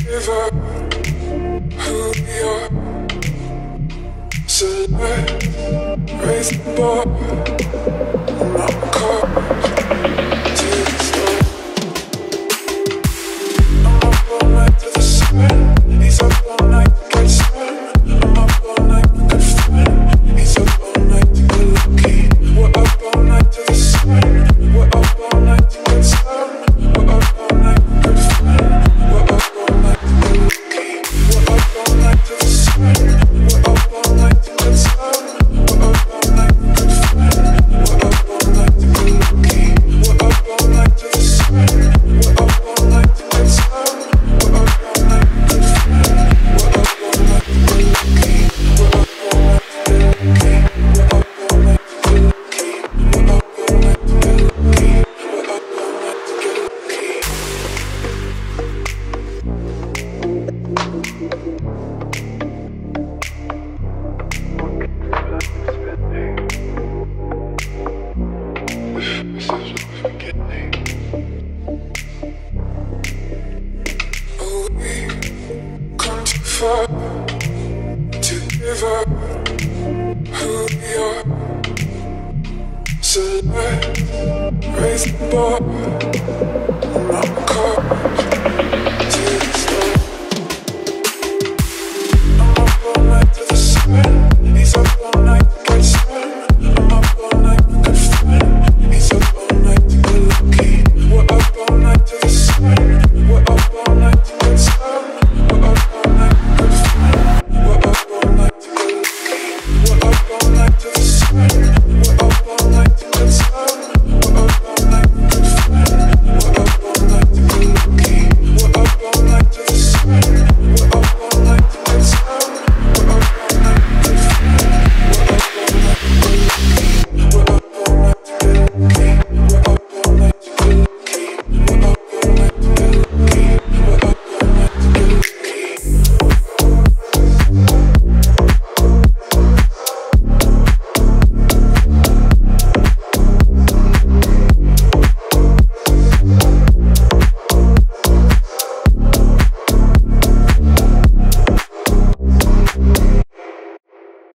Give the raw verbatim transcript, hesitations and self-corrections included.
give up who we are. So let's raise the bar. I'm not caught to the start. I'm up all night to the sun. He's up all night to get sun. I'm up all night to get fun. He's up all night to get lucky. We're up all night to the sun. We're up all night to get sun. We're up all night to get fun. We're up all night to get lucky. We're up all night to the sun. We're up all night to get sun. We're up all night to get fun. We're up all night to get lucky. We're up all night to the sun. We're up all night to get sun. We're up all night to get fun. We're up all night to get lucky. We're up all night to get lucky. We're up all night to get lucky. We're up all night to get lucky. We're up all night to get lucky. This is what we're getting. Oh, we come too far to give up who we are. So let's raise the bar. I'm not